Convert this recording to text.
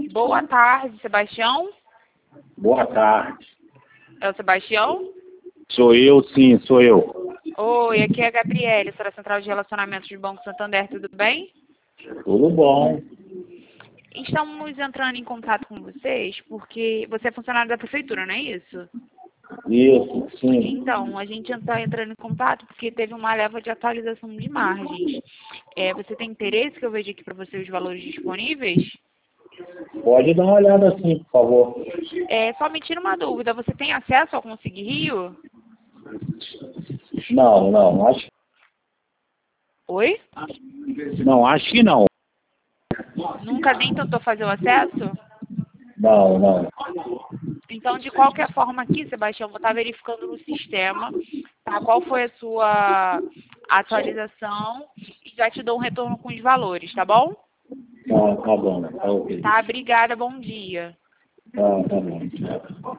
Boa tarde, Sebastião. Boa tarde. É o Sebastião? Sou eu, sim, sou eu. Oi, aqui é a Gabriele, sou da Central de Relacionamentos do Banco Santander, tudo bem? Tudo bom. Estamos entrando em contato com vocês porque você é funcionário da prefeitura, não é isso? Isso, sim. Então, a gente está entrando em contato porque teve uma leva de atualização de margens. Você tem interesse que eu veja aqui para você os valores disponíveis? Pode dar uma olhada assim, por favor. Só me tira uma dúvida, você tem acesso ao Consig Rio? Não, Oi? acho que não. Nunca nem tentou fazer o acesso? Não. Então, de qualquer forma aqui, Sebastião, vou estar verificando no sistema, tá? Qual foi a sua atualização e já te dou um retorno com os valores, tá bom? Tá bom, tá ok. Tá, obrigada, bom dia. Tá bom.